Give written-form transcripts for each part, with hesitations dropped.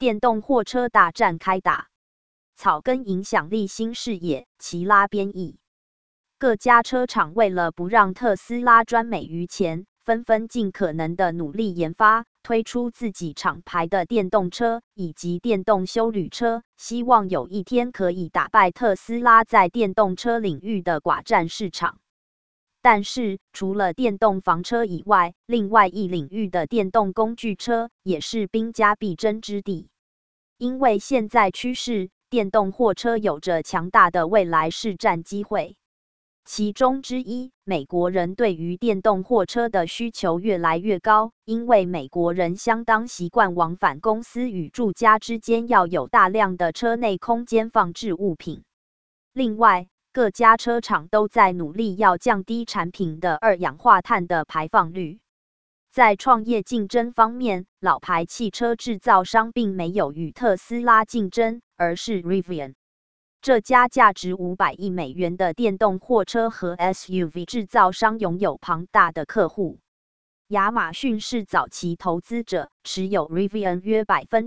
电动货车大战开打。草根影响力新视野，齐拉编译。各家车厂为了不让特斯拉专美于前，纷纷尽可能的努力研发，推出自己厂牌的电动车以及电动休旅车，希望有一天可以打败特斯拉在电动车领域的寡占市场。但是，除了电动房车以外，另外一领域的电动工具车也是兵家必争之地。因为现在趋势，电动货车有着强大的未来市占机会。其中之一，美国人对于电动货车的需求越来越高，因为美国人相当习惯往返公司与住家之间要有大量的车内空间放置物品。另外，各家车厂都在努力要降低产品的二氧化碳的排放率。在创业竞争方面，老牌汽车制造商并没有与特斯拉竞争，而是 Rivian。这家价值500亿美元的电动货车和 SUV 制造商拥有庞大的客户。亚马逊是早期投资者，持有 Rivian 约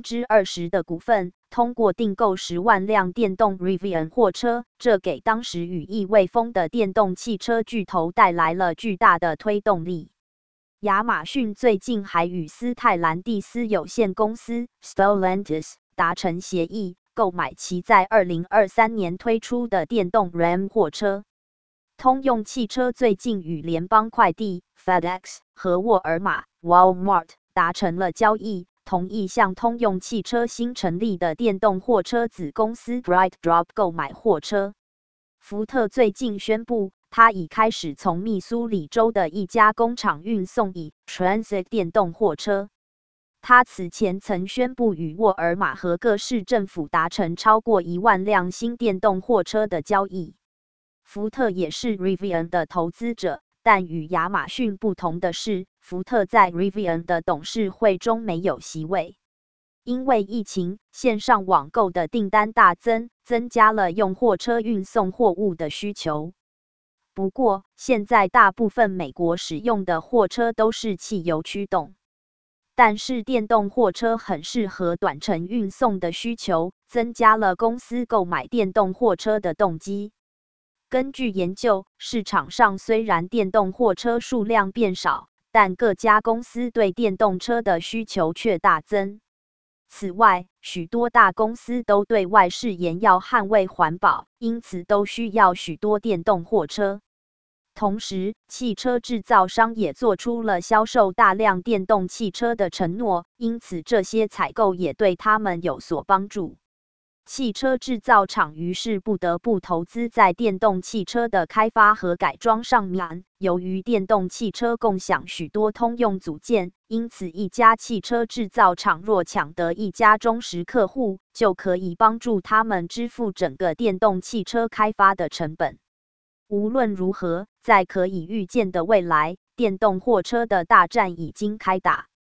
20%的股份，通过订购10万辆电动 Rivian 货车，这给当时羽翼未丰的电动汽车巨头带来了巨大的推动力。亚马逊最近还与斯泰兰蒂斯有限公司 Stellantis 达成协议，购买其在2023年推出的电动 Ram 货车。通用汽车最近与联邦快递 FedEx 和沃尔玛 Walmart 达成了交易，同意向通用汽车新成立的电动货车子公司 BrightDrop 购买货车。福特最近宣布，他已开始从密苏里州的一家工厂运送以 Transit 电动货车。他此前曾宣布与沃尔玛和各市政府达成超过1万辆新电动货车的交易。福特也是 Rivian 的投资者，但与亚马逊不同的是，福特在 Rivian 的董事会中没有席位。因为疫情，线上网购的订单大增，增加了用货车运送货物的需求。不过，现在大部分美国使用的货车都是汽油驱动。但是电动货车很适合短程运送的需求，增加了公司购买电动货车的动机。根据研究，市场上虽然电动货车数量变少，但各家公司对电动车的需求却大增。此外，许多大公司都对外誓言要捍卫环保，因此都需要许多电动货车。同时，汽车制造商也做出了销售大量电动汽车的承诺，因此这些采购也对他们有所帮助。汽车制造厂于是不得不投资在电动汽车的开发和改装上面。由于电动汽车共享许多通用组件，因此一家汽车制造厂若抢得一家忠实客户，就可以帮助他们支付整个电动汽车开发的成本。无论如何，在可以预见的未来，电动货车的大战已经开打。